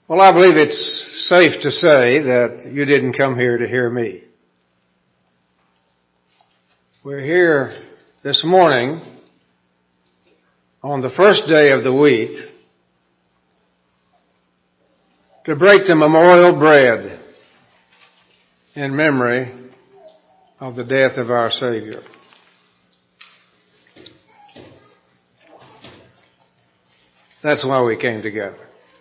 Well, I believe it's safe to say that you didn't come here to hear me. We're here this morning on the first day of the week to break the memorial bread in memory of the death of our Savior. That's why we came together.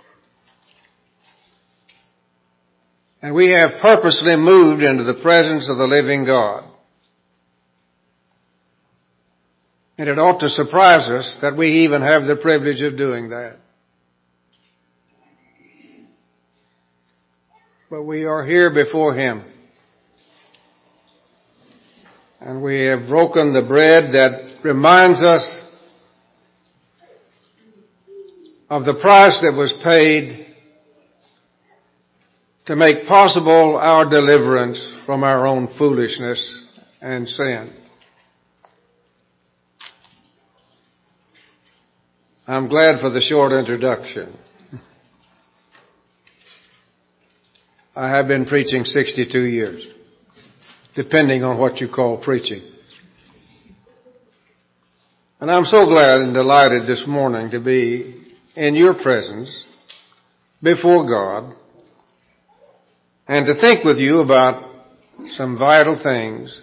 And we have purposely moved into the presence of the living God. And it ought to surprise us that we even have the privilege of doing that. But we are here before Him. And we have broken the bread that reminds us of the price that was paid to make possible our deliverance from our own foolishness and sin. I'm glad for the short introduction. I have been preaching 62 years, depending on what you call preaching. And I'm so glad and delighted this morning to be in your presence before God and to think with you about some vital things.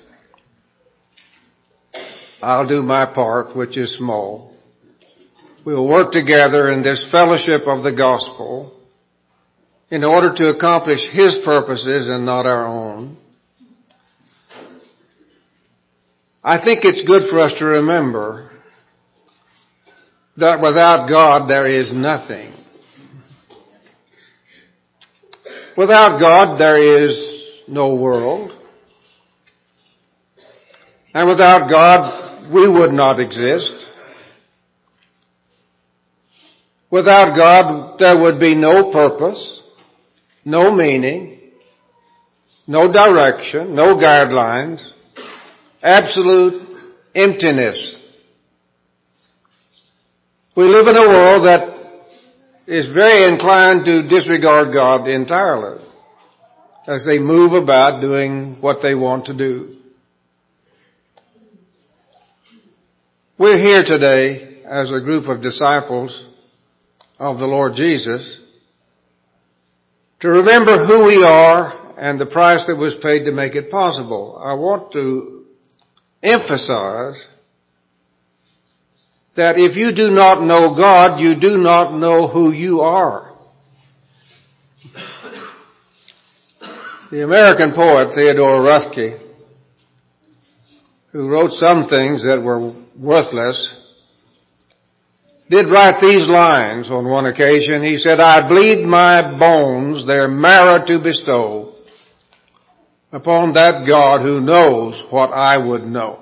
I'll do my part, which is small. We'll work together in this fellowship of the gospel in order to accomplish His purposes and not our own. I think it's good for us to remember that without God there is nothing. Without God there is no world. And without God we would not exist. Without God there would be no purpose, no meaning, no direction, no guidelines, absolute emptiness. We live in a world that is very inclined to disregard God entirely as they move about doing what they want to do. We're here today as a group of disciples of the Lord Jesus to remember who we are and the price that was paid to make it possible. I want to emphasize that if you do not know God, you do not know who you are. The American poet Theodore Roethke, who wrote some things that were worthless, did write these lines on one occasion. He said, "I bleed my bones their marrow to bestow upon that God who knows what I would know."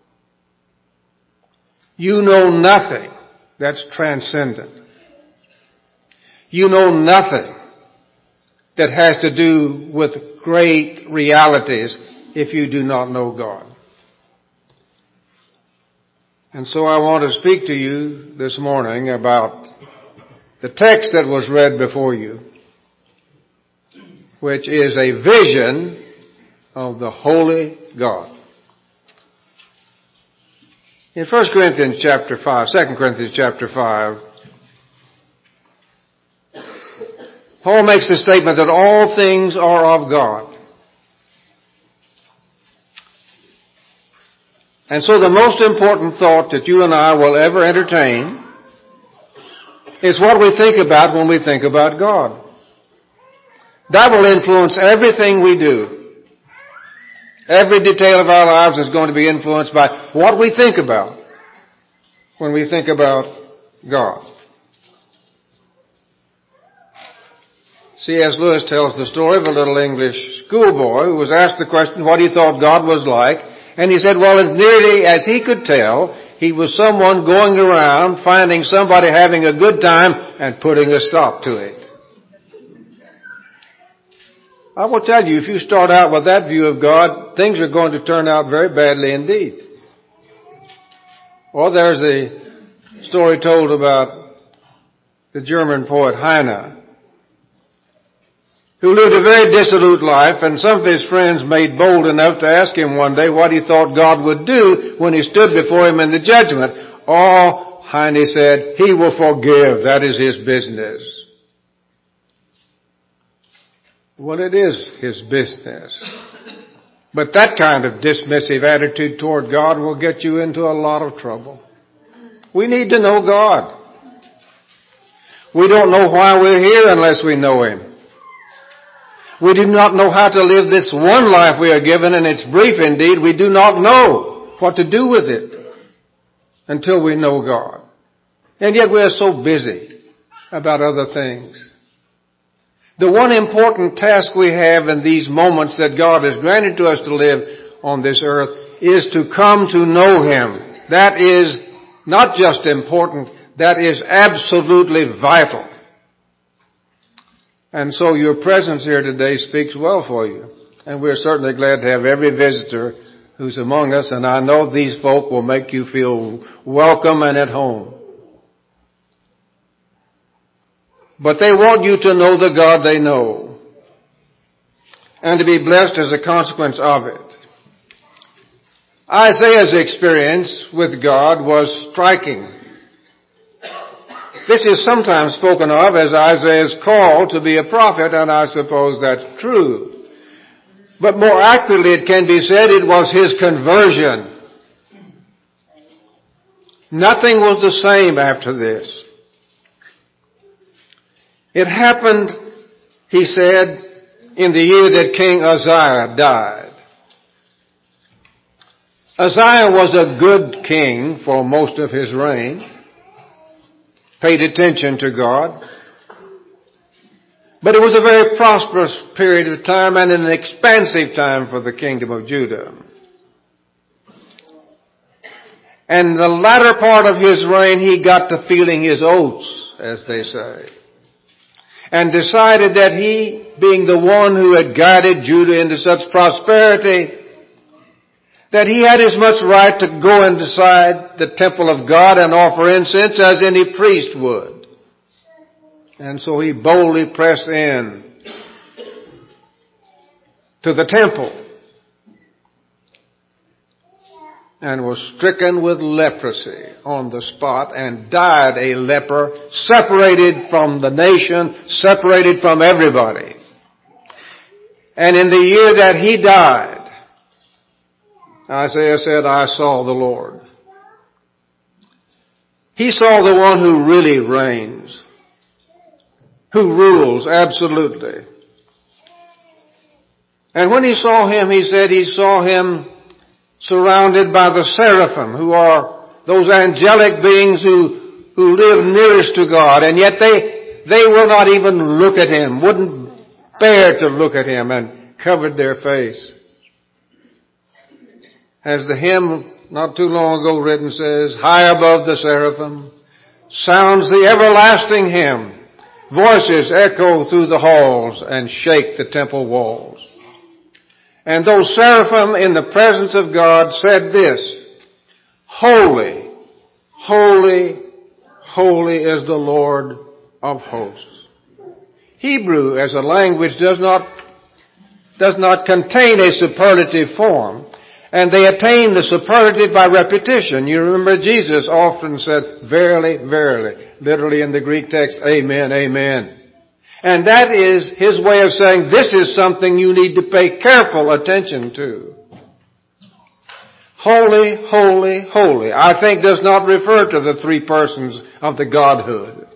You know nothing that's transcendent. You know nothing that has to do with great realities if you do not know God. And so I want to speak to you this morning about the text that was read before you, which is a vision of the Holy God. In 2 Corinthians chapter 5, Paul makes the statement that all things are of God. And so the most important thought that you and I will ever entertain is what we think about when we think about God. That will influence everything we do. Every detail of our lives is going to be influenced by what we think about when we think about God. C.S. Lewis tells the story of a little English schoolboy who was asked the question what he thought God was like, and he said, well, as nearly as he could tell, he was someone going around finding somebody having a good time and putting a stop to it. I will tell you, if you start out with that view of God, things are going to turn out very badly indeed. Or there's the story told about the German poet Heine, who lived a very dissolute life, and some of his friends made bold enough to ask him one day what he thought God would do when he stood before him in the judgment. Oh, Heine said, he will forgive. That is his business. Well, it is his business. But that kind of dismissive attitude toward God will get you into a lot of trouble. We need to know God. We don't know why we're here unless we know Him. We do not know how to live this one life we are given, and it's brief indeed. We do not know what to do with it until we know God. And yet we are so busy about other things. The one important task we have in these moments that God has granted to us to live on this earth is to come to know Him. That is not just important, that is absolutely vital. And so your presence here today speaks well for you. And we're certainly glad to have every visitor who's among us, and I know these folk will make you feel welcome and at home. But they want you to know the God they know, and to be blessed as a consequence of it. Isaiah's experience with God was striking. This is sometimes spoken of as Isaiah's call to be a prophet, and I suppose that's true. But more accurately it can be said it was his conversion. Nothing was the same after this. It happened, he said, in the year that King Uzziah died. Uzziah was a good king for most of his reign, paid attention to God. But it was a very prosperous period of time and an expansive time for the kingdom of Judah. And the latter part of his reign, he got to feeling his oats, as they say, and decided that he, being the one who had guided Judah into such prosperity, that he had as much right to go inside the temple of God and offer incense as any priest would. And so he boldly pressed in to the temple and was stricken with leprosy on the spot and died a leper, separated from the nation, separated from everybody. And in the year that he died, Isaiah said, I saw the Lord. He saw the one who really reigns, who rules absolutely. And when he saw him, he said he saw him surrounded by the seraphim, who are those angelic beings who live nearest to God, and yet they will not even look at him, wouldn't bear to look at him, and covered their face. As the hymn not too long ago written says, high above the seraphim sounds the everlasting hymn. Voices echo through the halls and shake the temple walls. And those seraphim in the presence of God said this, Holy, holy, holy is the Lord of hosts. Hebrew as a language does not contain a superlative form, and they attain the superlative by repetition. You remember Jesus often said, verily, verily, literally in the Greek text, amen, amen. And that is his way of saying, this is something you need to pay careful attention to. Holy, holy, holy, I think does not refer to the three persons of the Godhood.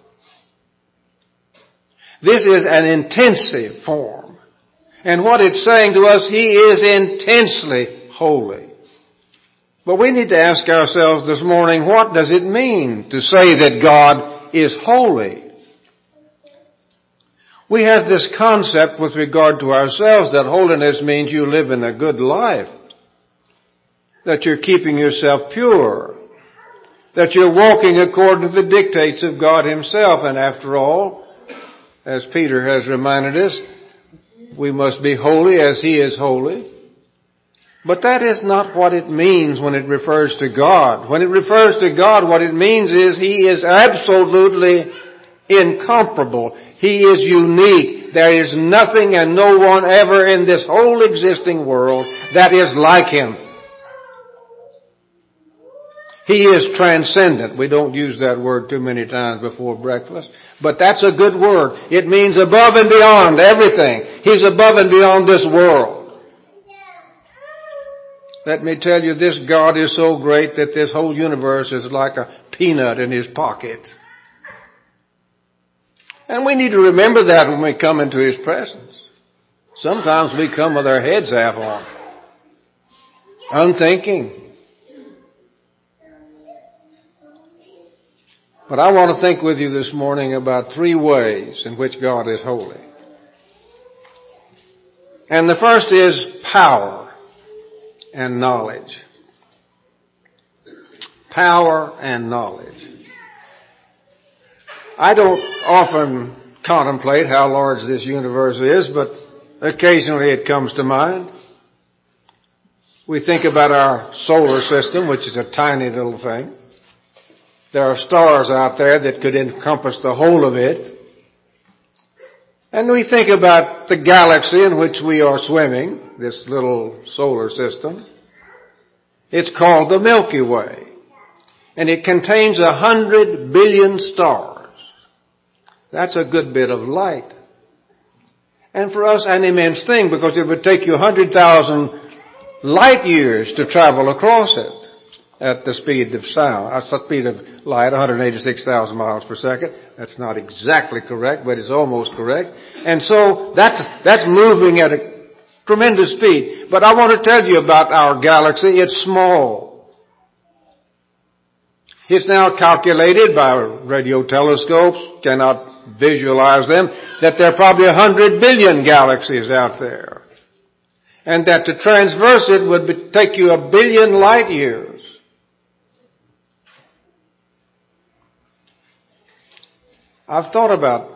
This is an intensive form. And what it's saying to us, He is intensely holy. But we need to ask ourselves this morning, what does it mean to say that God is holy? We have this concept with regard to ourselves that holiness means you live in a good life, that you're keeping yourself pure, that you're walking according to the dictates of God Himself. And after all, as Peter has reminded us, we must be holy as He is holy. But that is not what it means when it refers to God. When it refers to God, what it means is He is absolutely incomparable. He is unique. there is nothing and no one ever in this whole existing world that is like Him. He is transcendent. We don't use that word too many times before breakfast, but that's a good word. It means above and beyond everything. He's above and beyond this world. Let me tell you, this God is so great that this whole universe is like a peanut in His pocket. And we need to remember that when we come into His presence. Sometimes we come with our heads half on, unthinking. But I want to think with you this morning about 3 ways in which God is holy. And the first is power and knowledge. Power and knowledge. I don't often contemplate how large this universe is, but occasionally it comes to mind. We think about our solar system, which is a tiny little thing. There are stars out there that could encompass the whole of it. And we think about the galaxy in which we are swimming, this little solar system. It's called the Milky Way. And it contains 100 billion stars. That's a good bit of light. And for us, an immense thing, because it would take you 100,000 light years to travel across it at the speed of sound. That's the speed of light, 186,000 miles per second. That's not exactly correct, but it's almost correct. And so that's moving at a tremendous speed. But I want to tell you about our galaxy. It's small. It's now calculated by radio telescopes, cannot visualize them, that there are probably 100 billion galaxies out there. And that to traverse it would take you 1 billion light years. I've thought about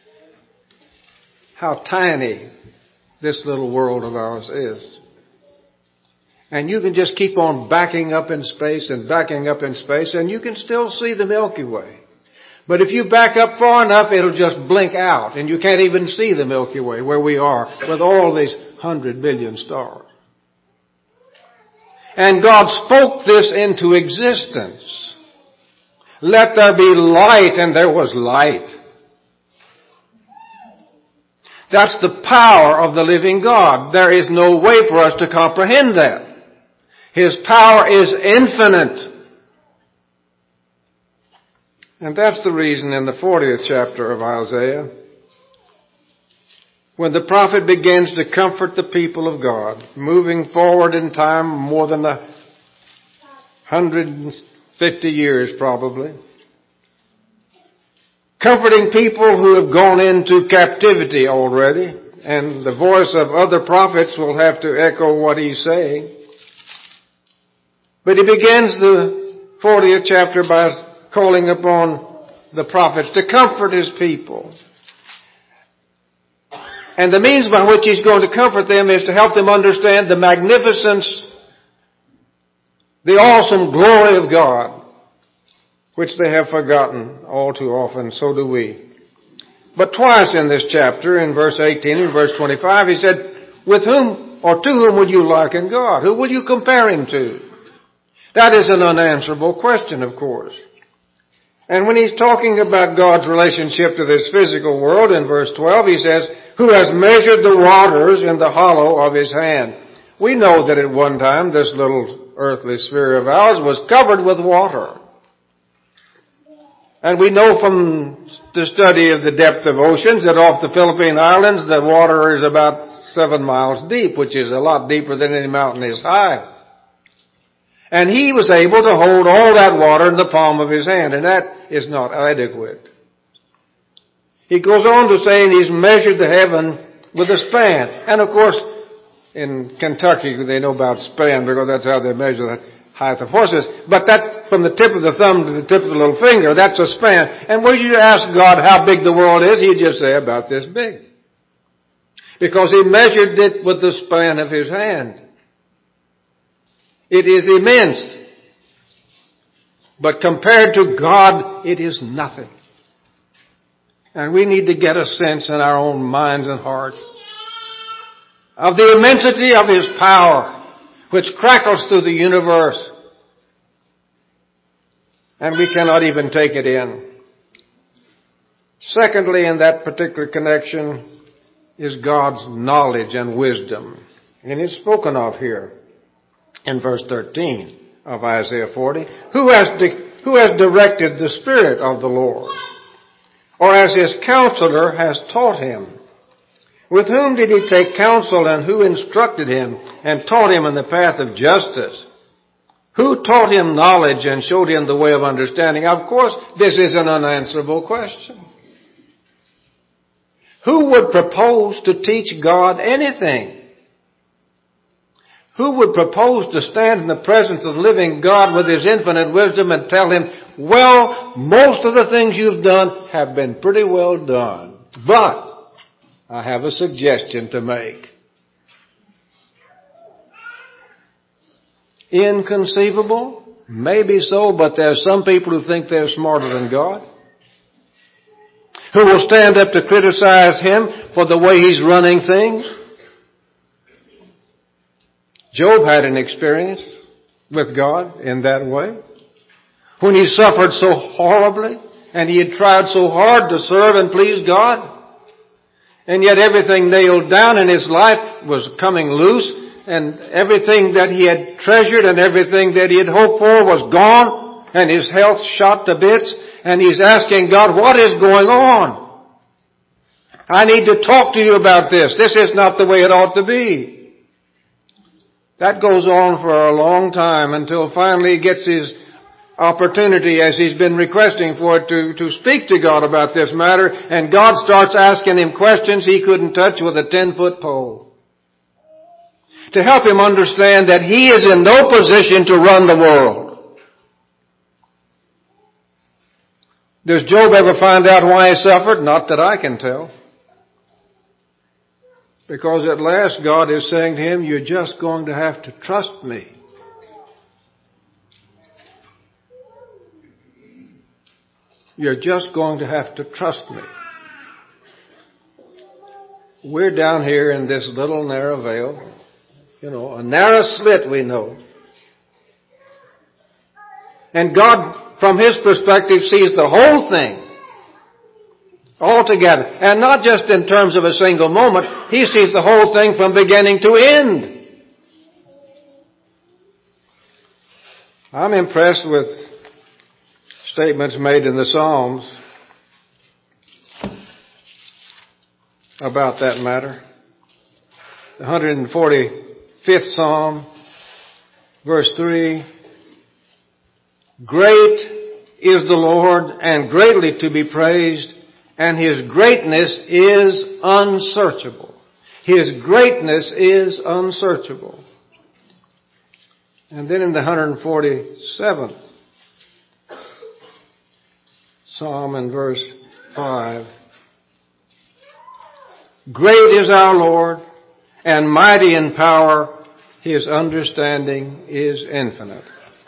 how tiny this little world of ours is. And you can just keep on backing up in space and backing up in space, and you can still see the Milky Way. But if you back up far enough, it'll just blink out, and you can't even see the Milky Way where we are with all these 100 billion stars. And God spoke this into existence. Let there be light, and there was light. That's the power of the living God. There is no way for us to comprehend that. His power is infinite. And that's the reason in the 40th chapter of Isaiah, when the prophet begins to comfort the people of God, moving forward in time more than 150 years probably, comforting people who have gone into captivity already, and the voice of other prophets will have to echo what he's saying. But he begins the 40th chapter by calling upon the prophets to comfort his people. And the means by which he's going to comfort them is to help them understand the magnificence, the awesome glory of God, which they have forgotten all too often. So do we. But twice in this chapter, in verse 18 and verse 25, he said, with whom or to whom would you liken God? Who will you compare him to? That is an unanswerable question, of course. And when he's talking about God's relationship to this physical world, in verse 12, he says, who has measured the waters in the hollow of his hand? We know that at one time this little earthly sphere of ours was covered with water. And we know from the study of the depth of oceans that off the Philippine Islands the water is about 7 miles deep, which is a lot deeper than any mountain is high. And he was able to hold all that water in the palm of his hand, and that is not adequate. He goes on to say, and he's measured the heaven with a span. And of course, in Kentucky, they know about span because that's how they measure the height of horses. But that's from the tip of the thumb to the tip of the little finger. That's a span. And when you ask God how big the world is, he'd just say about this big. Because he measured it with the span of his hand. It is immense. But compared to God, it is nothing. And we need to get a sense in our own minds and hearts of the immensity of His power, which crackles through the universe. And we cannot even take it in. Secondly, in that particular connection, is God's knowledge and wisdom. And it's spoken of here in verse 13 of Isaiah 40. Who has directed the Spirit of the Lord? Or as His counselor has taught Him? With whom did He take counsel, and who instructed Him and taught Him in the path of justice? Who taught Him knowledge and showed Him the way of understanding? Of course, this is an unanswerable question. Who would propose to teach God anything? Who would propose to stand in the presence of the living God with His infinite wisdom and tell Him, well, most of the things you've done have been pretty well done, but I have a suggestion to make. Inconceivable? Maybe so, but there's some people who think they're smarter than God, who will stand up to criticize Him for the way He's running things. Job had an experience with God in that way, when he suffered so horribly and he had tried so hard to serve and please God, and yet everything nailed down in his life was coming loose, and everything that he had treasured and everything that he had hoped for was gone, and his health shot to bits, and he's asking God, what is going on? I need to talk to you about this. This is not the way it ought to be. That goes on for a long time until finally he gets his opportunity, as he's been requesting for it, to speak to God about this matter, and God starts asking him questions he couldn't touch with a 10-foot pole, to help him understand that he is in no position to run the world. Does Job ever find out why he suffered? Not that I can tell. Because at last God is saying to him, you're just going to have to trust me. You're just going to have to trust me. We're down here in this little narrow vale. A narrow slit, we know. And God, from His perspective, sees the whole thing altogether. And not just in terms of a single moment. He sees the whole thing from beginning to end. I'm impressed with statements made in the Psalms about that matter. The 145th Psalm, verse 3, great is the Lord and greatly to be praised, and His greatness is unsearchable. His greatness is unsearchable. And then in the 147th Psalm in verse 5, great is our Lord and mighty in power. His understanding is infinite.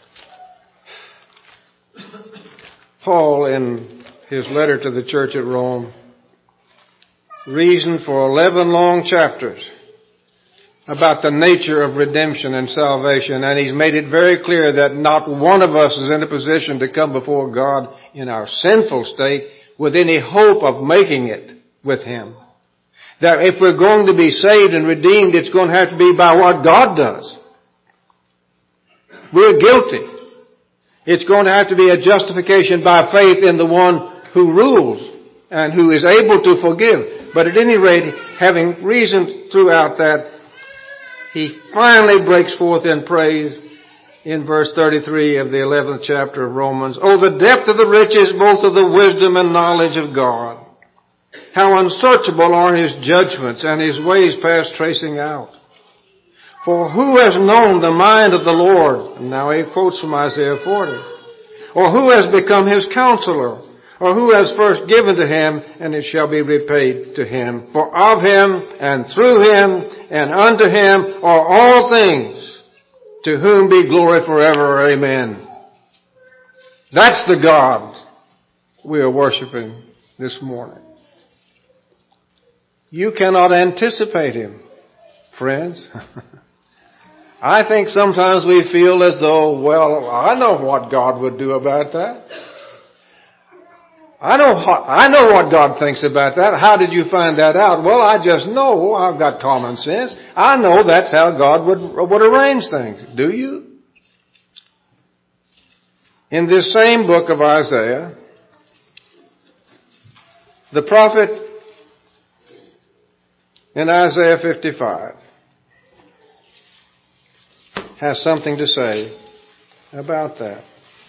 Paul, in his letter to the church at Rome, reasoned for 11 long chapters about the nature of redemption and salvation, and he's made it very clear that not one of us is in a position to come before God in our sinful state with any hope of making it with Him. That if we're going to be saved and redeemed, it's going to have to be by what God does. We're guilty. It's going to have to be a justification by faith in the one who rules and who is able to forgive. But at any rate, having reasoned throughout that, he finally breaks forth in praise in verse 33 of the 11th chapter of Romans. Oh, the depth of the riches, both of the wisdom and knowledge of God. How unsearchable are His judgments and His ways past tracing out. For who has known the mind of the Lord? And now he quotes from Isaiah 40. Or who has become His counselor? Or who has first given to Him, and it shall be repaid to Him? For of Him, and through Him, and unto Him are all things, to whom be glory forever. Amen. That's the God we are worshiping this morning. You cannot anticipate Him, friends. I think sometimes we feel as though, well, I know what God would do about that. I know what God thinks about that. How did you find that out? Well, I just know. I've got common sense. I know that's how God would arrange things. Do you? In this same book of Isaiah, the prophet in Isaiah 55 has something to say about that.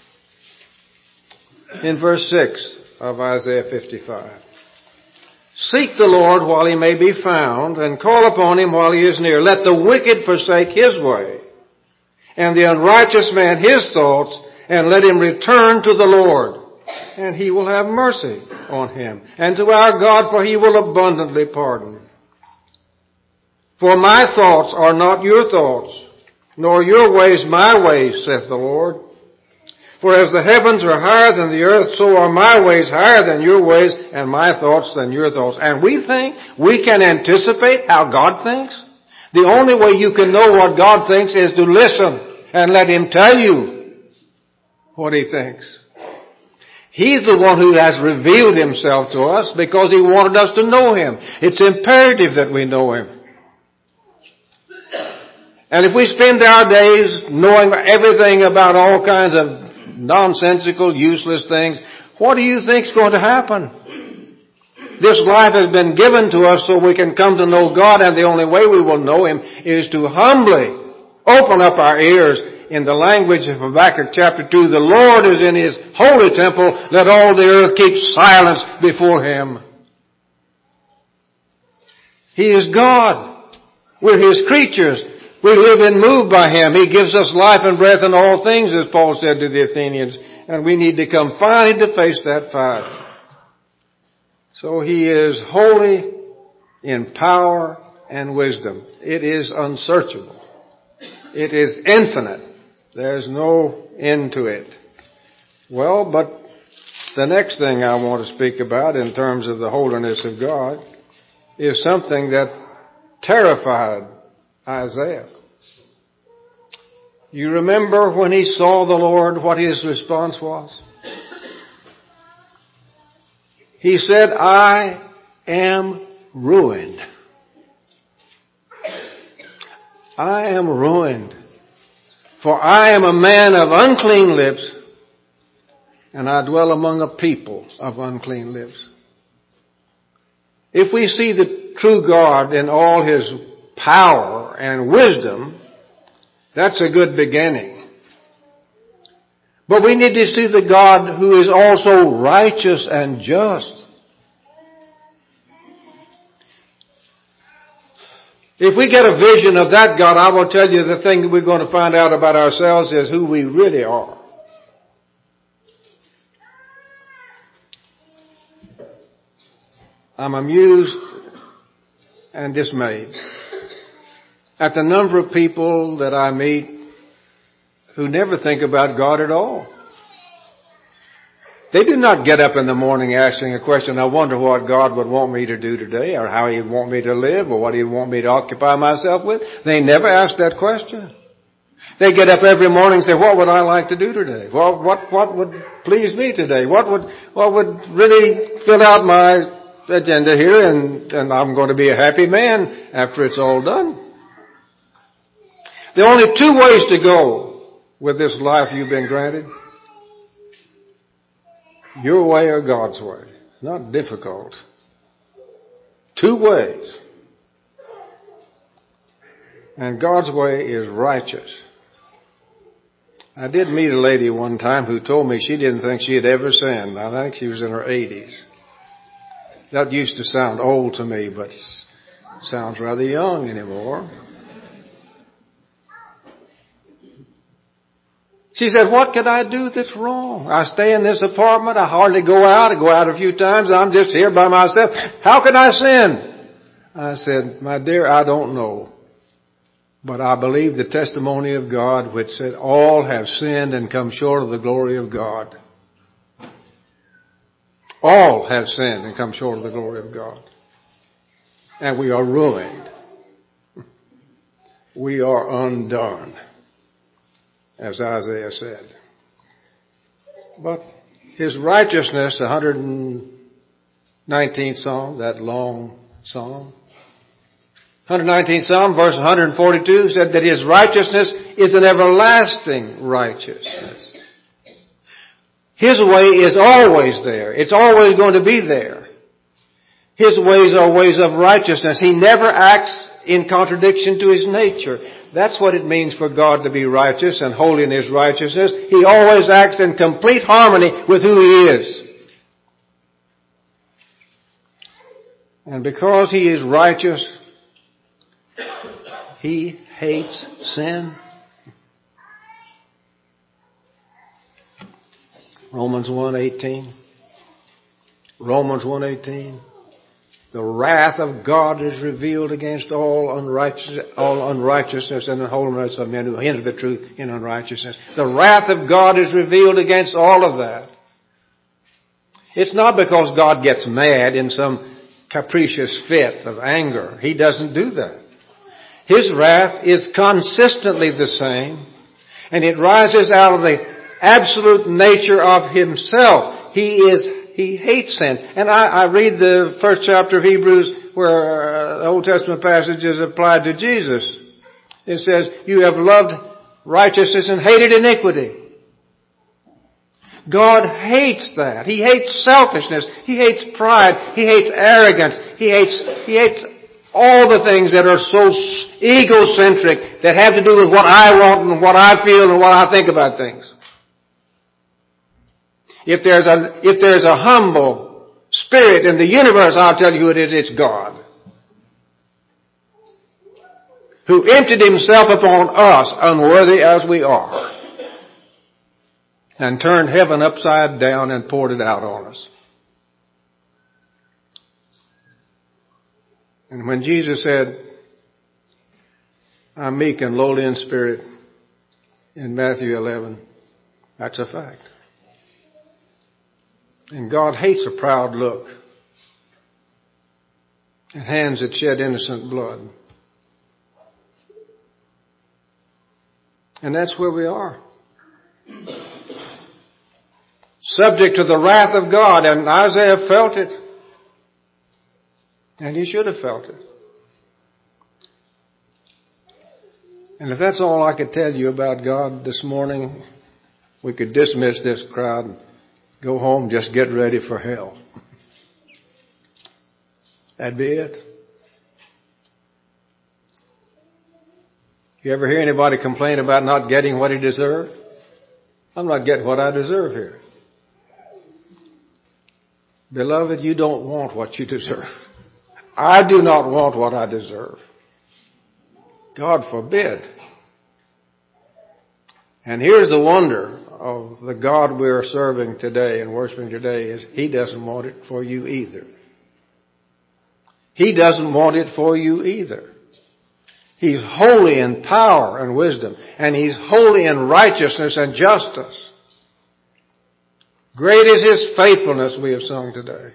In verse 6 of Isaiah 55. Seek the Lord while He may be found, and call upon Him while He is near. Let the wicked forsake his way, and the unrighteous man his thoughts, and let him return to the Lord, and He will have mercy on him, and to our God, for He will abundantly pardon. For my thoughts are not your thoughts, nor your ways my ways, saith the Lord. For as the heavens are higher than the earth, so are my ways higher than your ways, and my thoughts than your thoughts. And we think we can anticipate how God thinks? The only way you can know what God thinks is to listen and let Him tell you what He thinks. He's the one who has revealed Himself to us because He wanted us to know Him. It's imperative that we know Him. And if we spend our days knowing everything about all kinds of nonsensical, useless things, what do you think is going to happen? This life has been given to us so we can come to know God, and the only way we will know Him is to humbly open up our ears. In the language of Habakkuk chapter 2, the Lord is in His holy temple, let all the earth keep silence before Him. He is God. We're His creatures. We live and move by Him. He gives us life and breath and all things, as Paul said to the Athenians. And we need to come finally to face that fact. So He is holy in power and wisdom. It is unsearchable. It is infinite. There's no end to it. Well, but the next thing I want to speak about in terms of the holiness of God is something that terrified Isaiah. You remember when he saw the Lord, what his response was? He said, I am ruined. I am ruined. For I am a man of unclean lips, and I dwell among a people of unclean lips. If we see the true God in all His power and wisdom, that's a good beginning. But we need to see the God who is also righteous and just. If we get a vision of that God, I will tell you the thing that we're going to find out about ourselves is who we really are. I'm amused and dismayed at the number of people that I meet who never think about God at all. They do not get up in the morning asking a question, I wonder what God would want me to do today, or how He'd want me to live, or what He'd want me to occupy myself with. They never ask that question. They get up every morning and say, what would I like to do today? Well, what would please me today? What would really fill out my agenda here, and I'm going to be a happy man after it's all done. There are only two ways to go with this life you've been granted. Your way or God's way. Not difficult. Two ways. And God's way is righteous. I did meet a lady one time who told me she didn't think she had ever sinned. I think she was in her 80s. That used to sound old to me, but sounds rather young anymore. She said, what could I do that's wrong? I stay in this apartment. I hardly go out. I go out a few times. I'm just here by myself. How can I sin? I said, my dear, I don't know. But I believe the testimony of God which said all have sinned and come short of the glory of God. All have sinned and come short of the glory of God. and we are ruined. We are undone, as Isaiah said. But His righteousness, the 119th Psalm, that long Psalm, 119th Psalm, verse 142, said that His righteousness is an everlasting righteousness. His way is always there. It's always going to be there. His ways are ways of righteousness. He never acts in contradiction to His nature. That's what it means for God to be righteous and holy in His righteousness. He always acts in complete harmony with who He is. And because He is righteous, He hates sin. Romans 1:18. Romans 1:18. The wrath of God is revealed against all unrighteousness and unholiness of men who hinder the truth in unrighteousness. The wrath of God is revealed against all of that. It's not because God gets mad in some capricious fit of anger. He doesn't do that. His wrath is consistently the same, and it rises out of the absolute nature of Himself. He hates sin. And I read the first chapter of Hebrews where the Old Testament passage is applied to Jesus. It says, you have loved righteousness and hated iniquity. God hates that. He hates selfishness. He hates pride. He hates arrogance. He hates all the things that are so egocentric that have to do with what I want and what I feel and what I think about things. If there's a humble spirit in the universe, I'll tell you who it is. It's God, who emptied Himself upon us, unworthy as we are, and turned heaven upside down and poured it out on us. And when Jesus said, I'm meek and lowly in spirit, in Matthew 11, that's a fact. And God hates a proud look and hands that shed innocent blood. And that's where we are. Subject to the wrath of God. And Isaiah felt it. And he should have felt it. And if that's all I could tell you about God this morning, we could dismiss this crowd and go home, just get ready for hell. That'd be it. You ever hear anybody complain about not getting what he deserved? I'm not getting what I deserve here. Beloved, you don't want what you deserve. I do not want what I deserve. God forbid. And here's the wonder of the God we are serving today and worshiping today is He doesn't want it for you either. He doesn't want it for you either. He's holy in power and wisdom, and He's holy in righteousness and justice. Great is His faithfulness, we have sung today.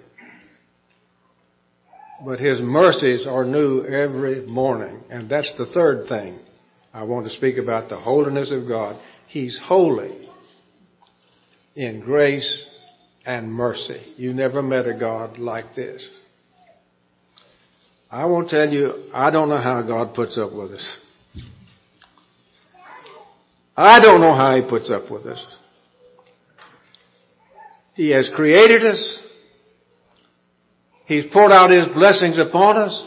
But His mercies are new every morning. And that's the third thing I want to speak about, the holiness of God. He's holy in grace and mercy. You never met a God like this. I won't tell you, I don't know how God puts up with us. I don't know how He puts up with us. He has created us. He's poured out His blessings upon us.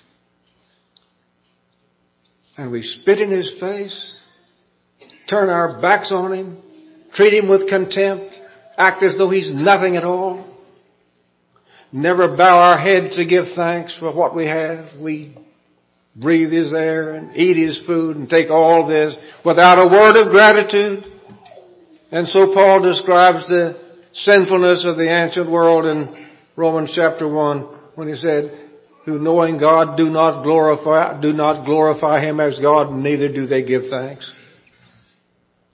And we spit in His face, turn our backs on Him, treat Him with contempt, act as though He's nothing at all. Never bow our head to give thanks for what we have. We breathe His air and eat His food and take all this without a word of gratitude. And so Paul describes the sinfulness of the ancient world in Romans chapter 1 when he said, who knowing God do not glorify Him as God, neither do they give thanks.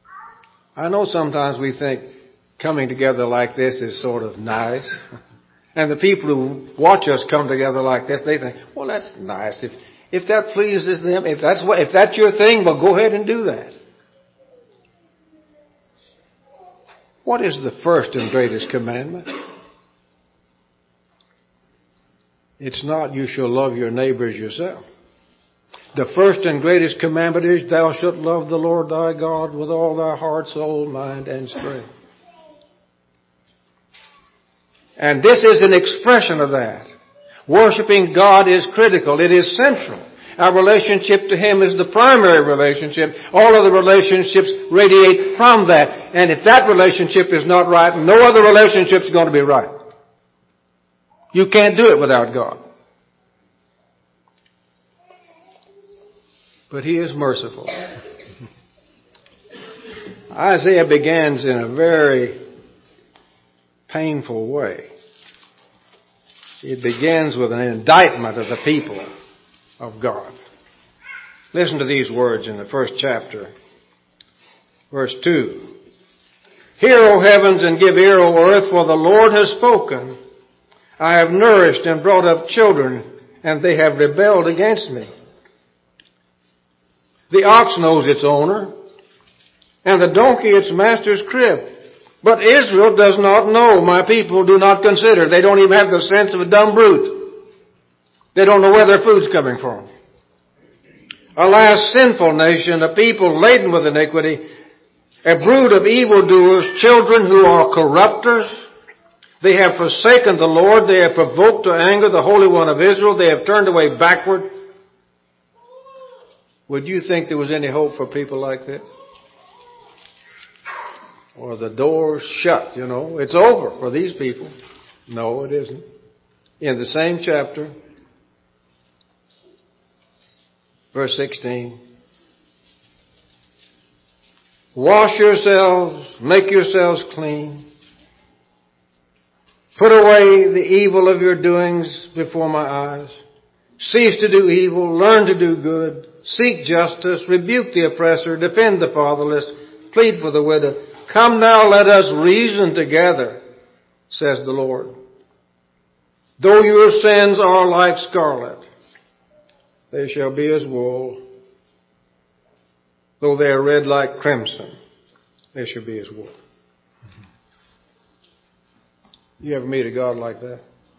I know sometimes we think coming together like this is sort of nice. And the people who watch us come together like this, they think, well, that's nice. If that pleases them, if that's your thing, well, go ahead and do that. What is the first and greatest commandment? It's not, you shall love your neighbor as yourself. The first and greatest commandment is, thou shalt love the Lord thy God with all thy heart, soul, mind, and strength. And this is an expression of that. Worshipping God is critical. It is central. Our relationship to Him is the primary relationship. All other relationships radiate from that. And if that relationship is not right, no other relationship is going to be right. You can't do it without God. But He is merciful. Isaiah begins in a very painful way. It begins with an indictment of the people of God. Listen to these words in the first chapter. Verse 2. Hear, O heavens, and give ear, O earth, for the Lord has spoken. I have nourished and brought up children, and they have rebelled against me. The ox knows its owner, and the donkey its master's crib. But Israel does not know. My people do not consider. They don't even have the sense of a dumb brute. They don't know where their food's coming from. Alas, sinful nation, a people laden with iniquity, a brood of evildoers, children who are corrupters. They have forsaken the Lord. They have provoked to anger the Holy One of Israel. They have turned away backward. Would you think there was any hope for people like this? Or the door's shut, you know. It's over for these people. No, it isn't. In the same chapter, verse 16. Wash yourselves, make yourselves clean. Put away the evil of your doings before my eyes. Cease to do evil, learn to do good. Seek justice, rebuke the oppressor, defend the fatherless, plead for the widow. Come now, let us reason together, says the Lord. Though your sins are like scarlet, they shall be as wool. Though they are red like crimson, they shall be as wool. You ever meet a God like that?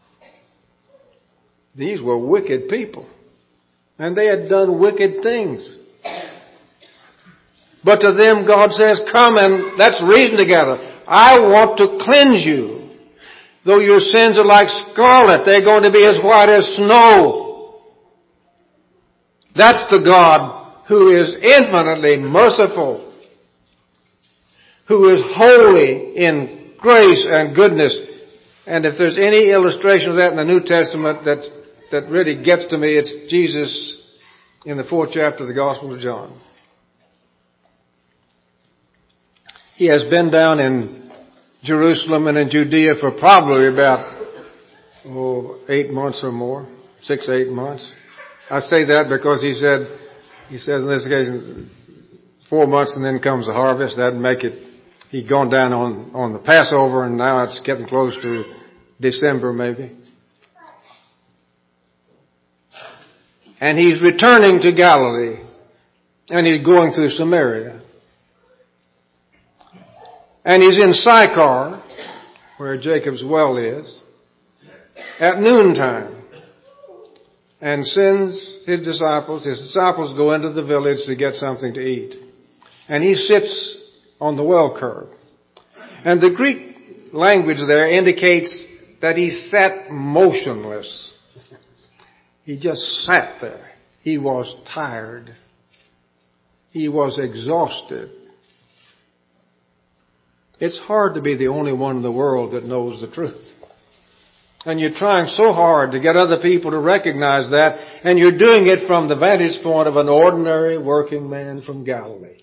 These were wicked people. And they had done wicked things. But to them God says, come and let's reason together. I want to cleanse you. Though your sins are like scarlet, they're going to be as white as snow. That's the God who is infinitely merciful, who is holy in grace and goodness. And if there's any illustration of that in the New Testament that really gets to me, it's Jesus in the 4th chapter of the Gospel of John. He has been down in Jerusalem and in Judea for probably about 8 months or more, 6 to 8 months. I say that because he says in this occasion 4 months and then comes the harvest. That'd make it. He'd gone down on the Passover and now it's getting close to December maybe. And he's returning to Galilee. And he's going through Samaria. And he's in Sychar, where Jacob's well is, at noontime. And sends his disciples go into the village to get something to eat. And he sits on the well curb. And the Greek language there indicates that he sat motionless. He just sat there. He was tired. He was exhausted. It's hard to be the only one in the world that knows the truth. And you're trying so hard to get other people to recognize that, and you're doing it from the vantage point of an ordinary working man from Galilee.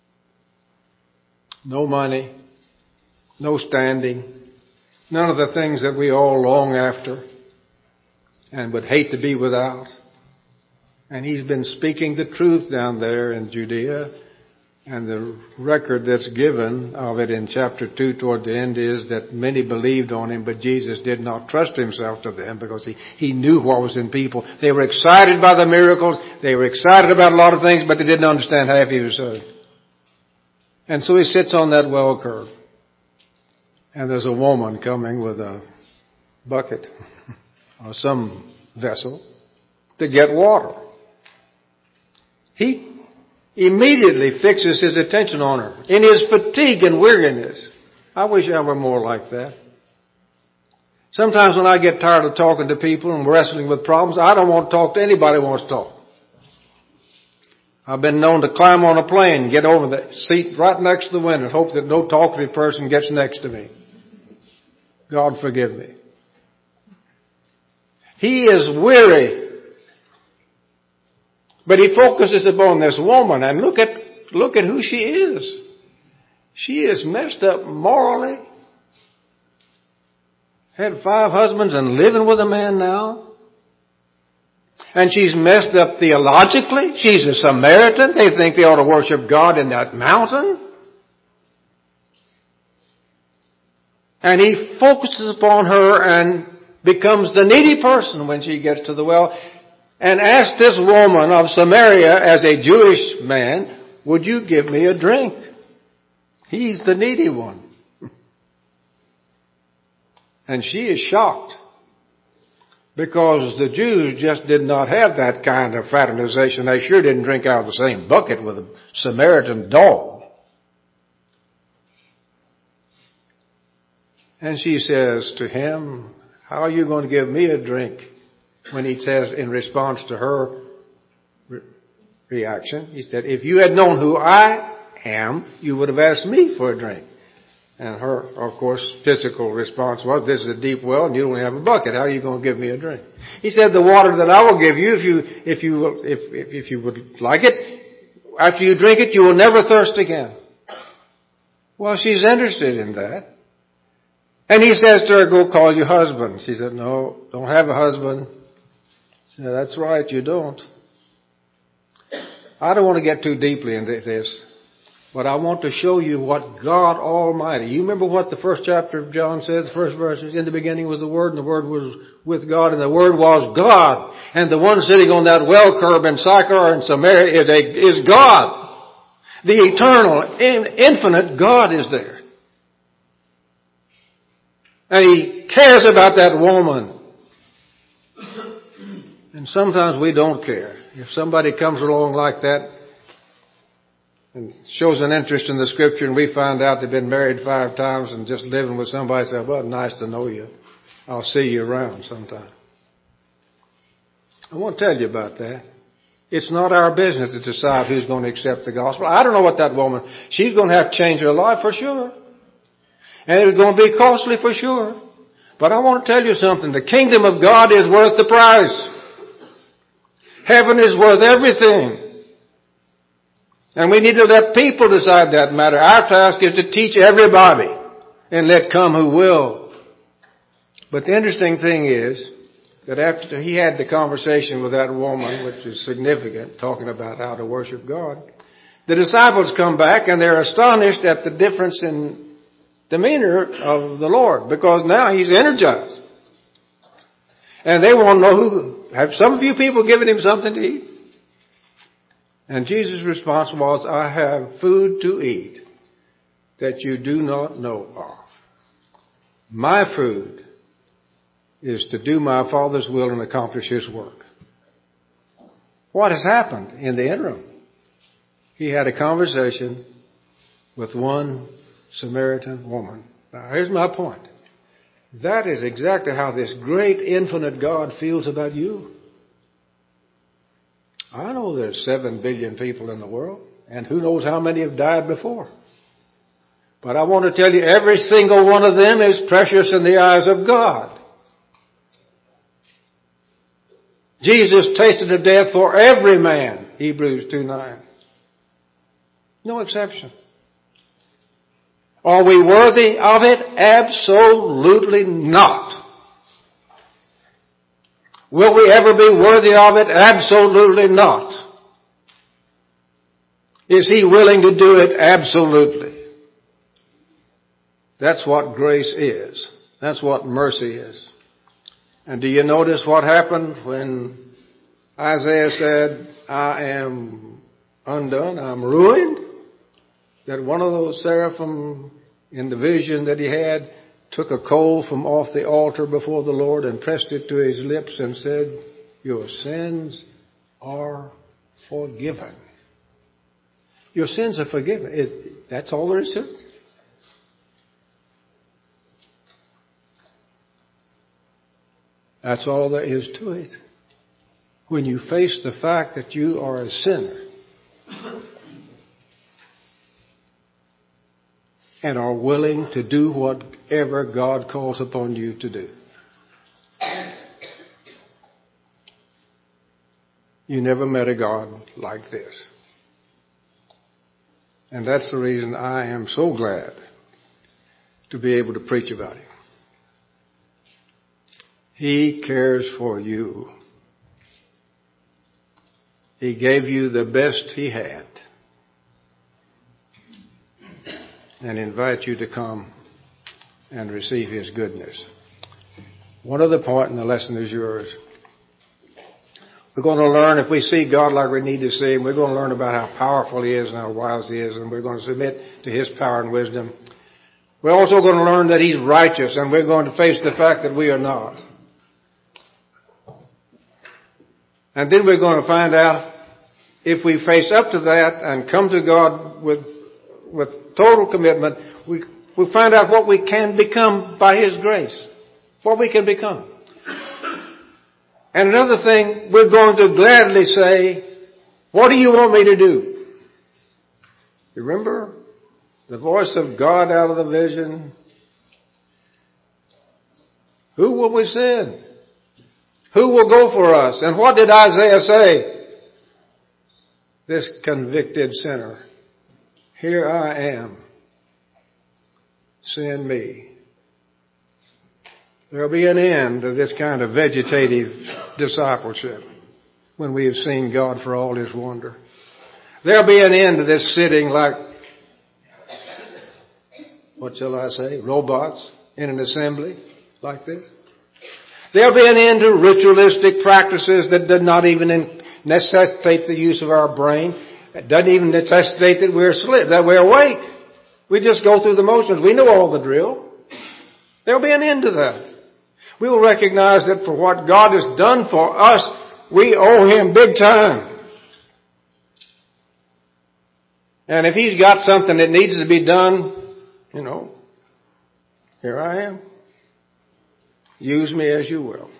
No money, no standing, none of the things that we all long after and would hate to be without. And he's been speaking the truth down there in Judea And the record that's given of it in chapter 2 toward the end is that many believed on him, but Jesus did not trust himself to them because he knew what was in people. They were excited by the miracles. They were excited about a lot of things, but they didn't understand half he was saying. And so he sits on that well curb. And there's a woman coming with a bucket or some vessel to get water. He immediately fixes his attention on her in his fatigue and weariness. I wish I were more like that. Sometimes when I get tired of talking to people and wrestling with problems, I don't want to talk to anybody who wants to talk. I've been known to climb on a plane, get over the seat right next to the window and hope that no talkative person gets next to me. God forgive me. He is weary. But he focuses upon this woman, and look at who she is. She is messed up morally. Had 5 husbands and living with a man now. And she's messed up theologically. She's a Samaritan. They think they ought to worship God in that mountain. And he focuses upon her and becomes the needy person when she gets to the well. And asked this woman of Samaria as a Jewish man, would you give me a drink? He's the needy one. And she is shocked because the Jews just did not have that kind of fraternization. They sure didn't drink out of the same bucket with a Samaritan dog. And she says to him, how are you going to give me a drink? When he says in response to her reaction, he said, if you had known who I am, you would have asked me for a drink. And her, of course, physical response was, this is a deep well and you don't have a bucket. How are you going to give me a drink? He said, the water that I will give you, if you would like it, after you drink it, you will never thirst again. Well, she's interested in that. And he says to her, go call your husband. She said, no, don't have a husband. He said, that's right, you don't. I don't want to get too deeply into this, but I want to show you what God Almighty. You remember what the first chapter of John says, the first verses? In the beginning was the Word, and the Word was with God, and the Word was God. And the one sitting on that well curb in Sychar and Samaria is God. The eternal, infinite God is there. And He cares about that woman. And sometimes we don't care. If somebody comes along like that and shows an interest in the Scripture and we find out they've been married 5 times and just living with somebody, say, well, nice to know you. I'll see you around sometime. I won't tell you about that. It's not our business to decide who's going to accept the gospel. I don't know what that woman, she's going to have to change her life for sure. And it's going to be costly for sure. But I want to tell you something. The kingdom of God is worth the price. Heaven is worth everything. And we need to let people decide that matter. Our task is to teach everybody and let come who will. But the interesting thing is that after he had the conversation with that woman, which is significant, talking about how to worship God, the disciples come back and they're astonished at the difference in demeanor of the Lord, because now He's energized. And they want to know have some of you people given Him something to eat? And Jesus' response was, I have food to eat that you do not know of. My food is to do my Father's will and accomplish His work. What has happened in the interim? He had a conversation with one Samaritan woman. Now, here's my point. That is exactly how this great infinite God feels about you. I know there's 7 billion people in the world, and who knows how many have died before. But I want to tell you, every single one of them is precious in the eyes of God. Jesus tasted of death for every man, Hebrews 2:9. No exception. Are we worthy of it? Absolutely not. Will we ever be worthy of it? Absolutely not. Is He willing to do it? Absolutely. That's what grace is. That's what mercy is. And do you notice what happened when Isaiah said, I am undone, I'm ruined? That one of those seraphim in the vision that he had took a coal from off the altar before the Lord and pressed it to his lips and said, your sins are forgiven. Your sins are forgiven. That's all there is to it? That's all there is to it. When you face the fact that you are a sinner and are willing to do whatever God calls upon you to do. You never met a God like this. And that's the reason I am so glad to be able to preach about Him. He cares for you. He gave you the best He had and invite you to come and receive His goodness. One other point in the lesson is yours. We're going to learn, if we see God like we need to see Him, we're going to learn about how powerful He is and how wise He is, and we're going to submit to His power and wisdom. We're also going to learn that He's righteous, and we're going to face the fact that we are not. And then we're going to find out if we face up to that and come to God with total commitment, we find out what we can become by His grace. What we can become. And another thing, we're going to gladly say, what do you want me to do? You remember the voice of God out of the vision? Who will we send? Who will go for us? And what did Isaiah say? This convicted sinner. Here I am. Send me. There'll be an end to this kind of vegetative discipleship when we have seen God for all His wonder. There'll be an end to this sitting like, what shall I say, robots in an assembly like this. There'll be an end to ritualistic practices that do not even necessitate the use of our brain. It doesn't even necessitate that we're asleep, that we're awake. We just go through the motions. We know all the drill. There'll be an end to that. We will recognize that for what God has done for us, we owe Him big time. And if He's got something that needs to be done, here I am. Use me as you will.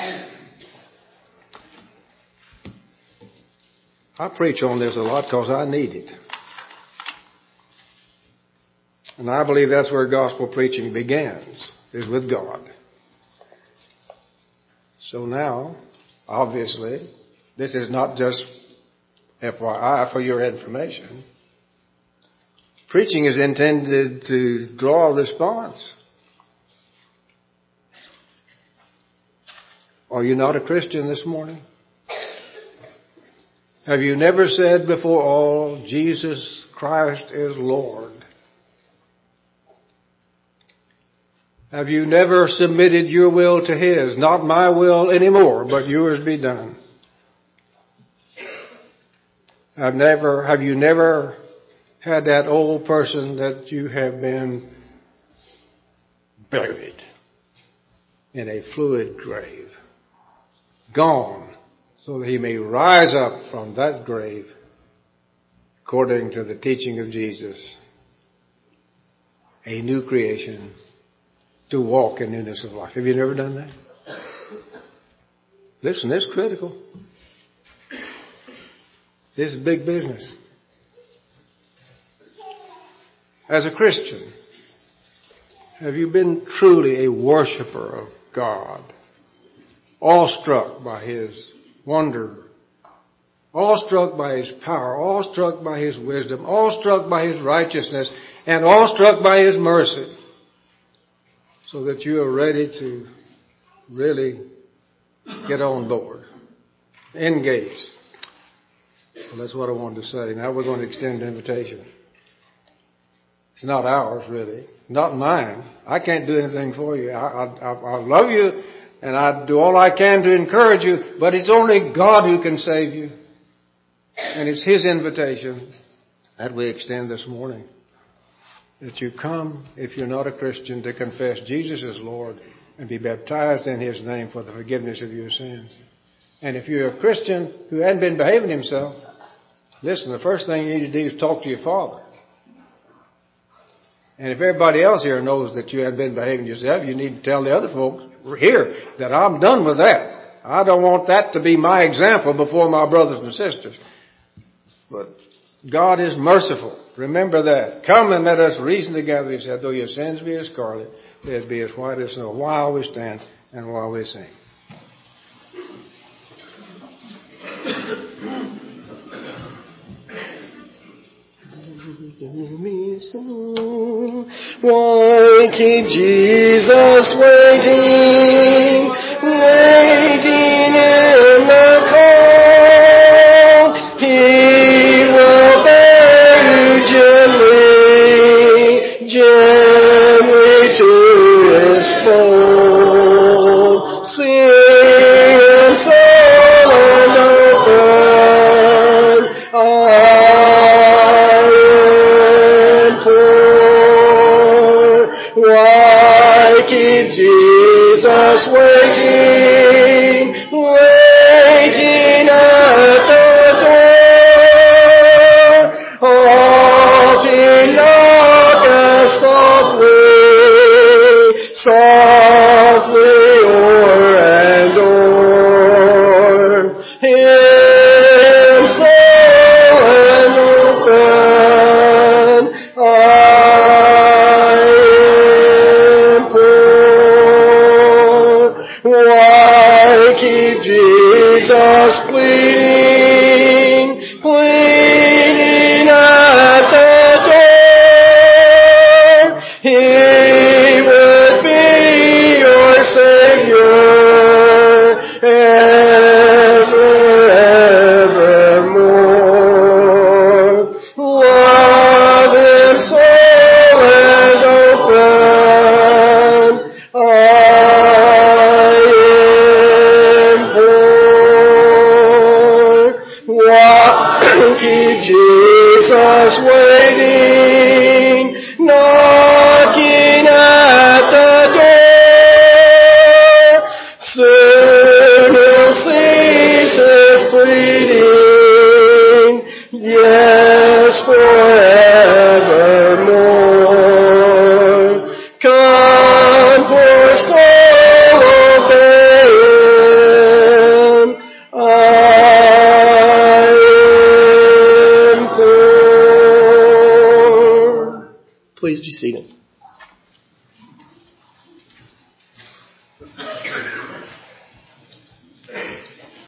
I preach on this a lot because I need it. And I believe that's where gospel preaching begins, is with God. So now, obviously, this is not just FYI for your information. Preaching is intended to draw a response. Are you not a Christian this morning? Have you never said before all, Jesus Christ is Lord? Have you never submitted your will to His? Not my will anymore, but yours be done. Have you never had that old person that you have been buried in a fluid grave? Gone, so that he may rise up from that grave according to the teaching of Jesus, a new creation to walk in newness of life. Have you never done that? Listen, it's critical. This is big business. As a Christian, have you been truly a worshiper of God? Awestruck by His wonder, awestruck by His power, awestruck by His wisdom, awestruck by His righteousness, and awestruck by His mercy, so that you are ready to really get on board, engage. Well, that's what I wanted to say. Now we're going to extend an invitation. It's not ours, really. Not mine. I can't do anything for you. I love you, and I do all I can to encourage you, but it's only God who can save you. And it's His invitation that we extend this morning. That you come, if you're not a Christian, to confess Jesus as Lord and be baptized in His name for the forgiveness of your sins. And if you're a Christian who hadn't been behaving himself, listen, the first thing you need to do is talk to your Father. And if everybody else here knows that you haven't been behaving yourself, you need to tell the other folks here that I'm done with that. I don't want that to be my example before my brothers and sisters. But God is merciful. Remember that. Come and let us reason together, He said, though your sins be as scarlet, they'd be as white as snow. While we stand and while we sing. Why keep Jesus waiting, waiting in the cold? He will bear you gently, gently to His fold. Sin, soul, and open. Why keep Jesus waiting, waiting at the door? Often knock as softly, softly o'er and o'er. Him soul and open, why keep Jesus pleading, pleading at the door? He would be your Savior ever, evermore. Love Him soul and open. Keep Jesus waiting, knocking at the door. Soon He'll cease His pleading, yes, forevermore. Come, poor soul, obey Him. Please be seated.